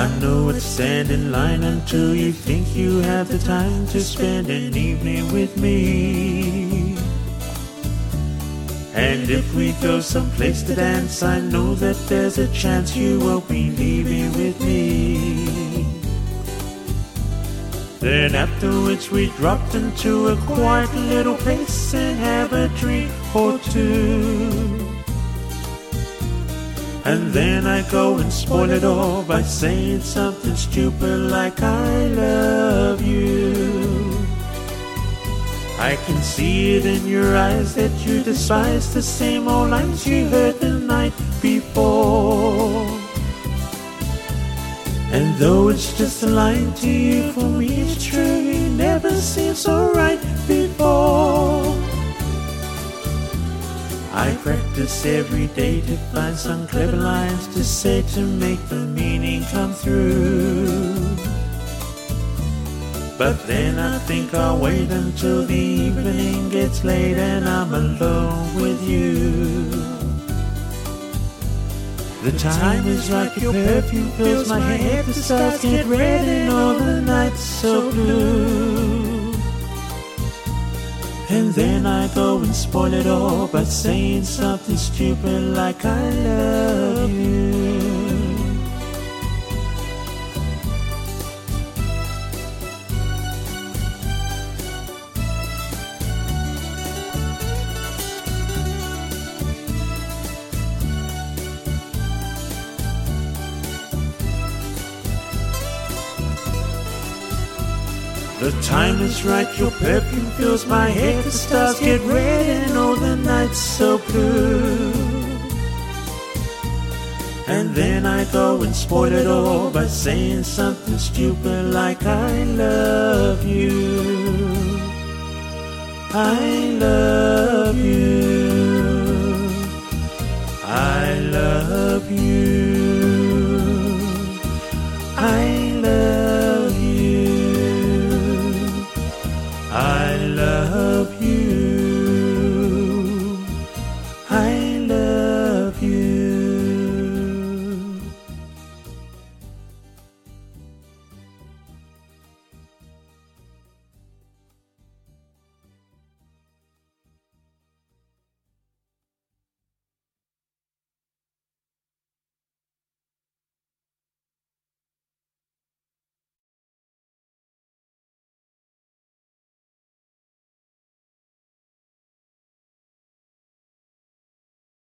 I know it's stand in line until you think you have the time to spend an evening with me. And if we go someplace to dance, I know that there's a chance you won't be leaving with me. Then afterwards we dropped into a quiet little place and have a drink or two. And then I go and spoil it all by saying something stupid like I love you. I can see it in your eyes that you despise the same old lines you heard the night before. And though it's just a line to you, for me it's true, you never seemed so right before. I practice every day to find some clever lines to say to make the meaning come through. But then I think I'll wait until the evening gets late and I'm alone with you. The time is right, your perfume fills my head, the stars get red and all the nights so blue. And then I go and spoil it all by saying something stupid like I love you. The time is right, your perfume fills my head, the stars get red and all the nights so blue. And then I go and spoil it all by saying something stupid like I love you. I love you.